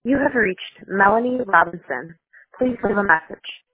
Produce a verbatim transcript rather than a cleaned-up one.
You have reached Melanie Robinson. Please leave a message.